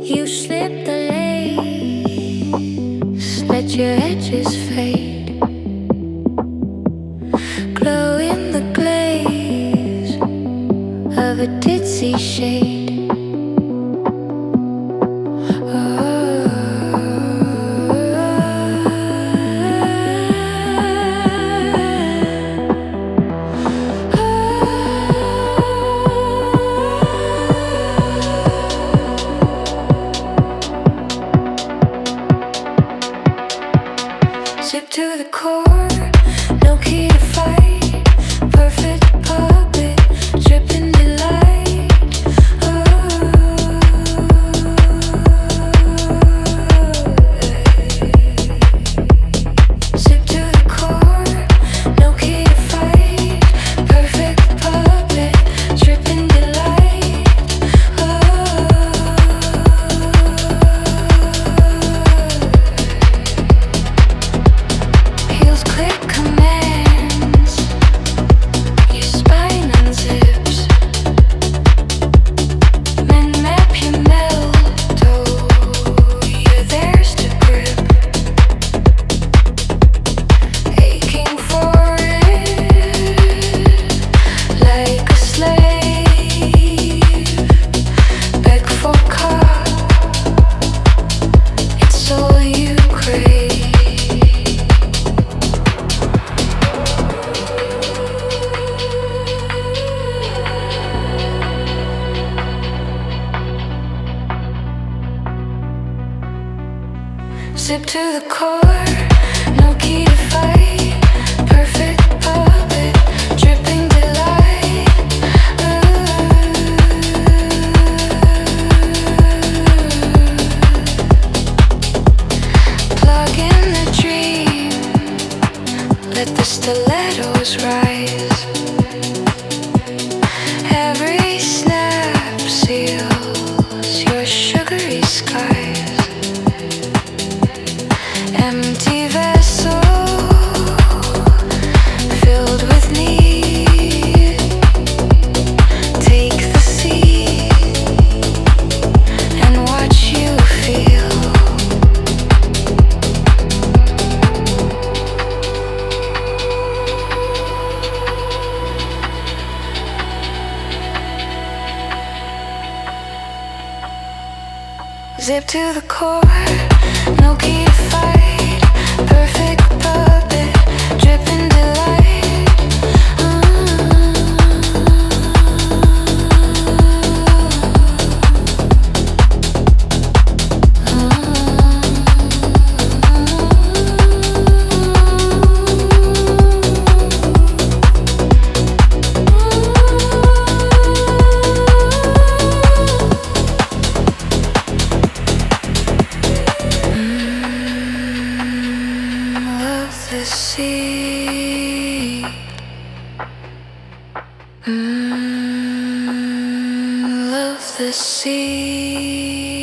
You slip the lace, let your edges fade, glow in the glaze of a ditzy shade. Zip to the core, no key to fight. Perfect puppet, dripping delight. Zip to the core, no key to fight. Perfect puppet, dripping delight. Heels click commands, your spine unzips. Men map your mellow, you're theirs to grip. Aching for it, like a slave. Beg for cup, it's all you crave. Zip to the core, no key to fight. Perfect puppet, dripping delight. Plug in the dream, let the stilettos rise. Every snap seals your sugary skies. Empty vessel filled with need. Take the seat and watch you feel. Zip to the core, no key to fight. Perfect puppet, dripping delight. Love the sea. Love the sea.